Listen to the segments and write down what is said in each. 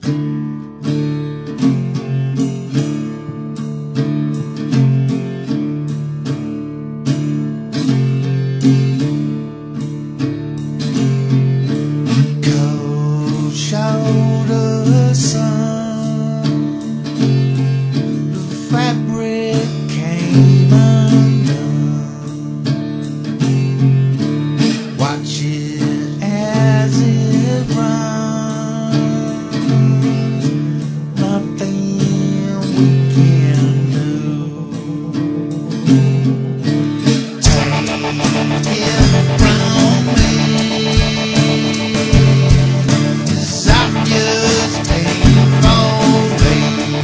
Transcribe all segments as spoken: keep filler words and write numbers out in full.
Cold shoulder sun, the fabric came undone. Watch it as it runs, nothing we can do. Take it from me, 'cause I'm just painfully.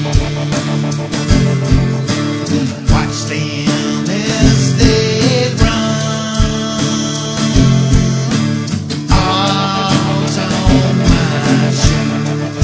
Watch them as they run, all's on my shoe.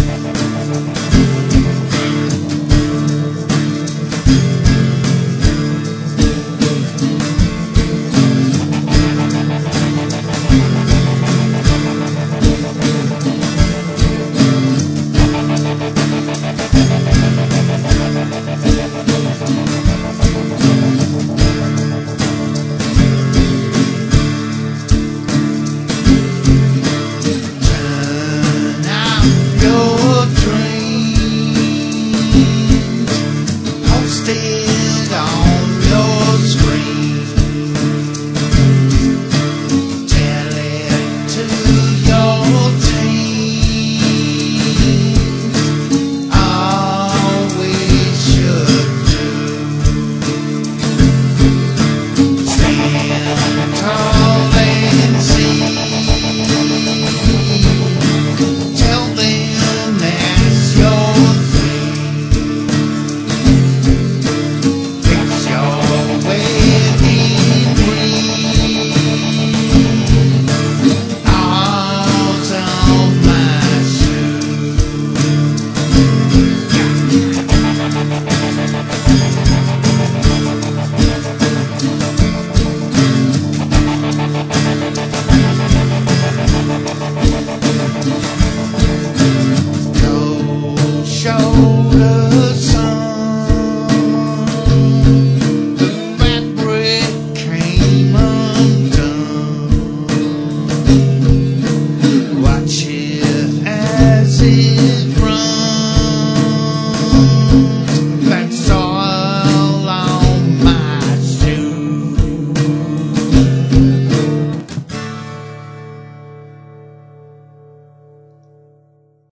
Turn out your dreams, post it on your screen, tell it to your team, all we should do. Stand tall and see, tell them that's your thing. Fix your wedding ring, all's on my shoe. Cold shoulder sun, the fabric came undone. Watch it as it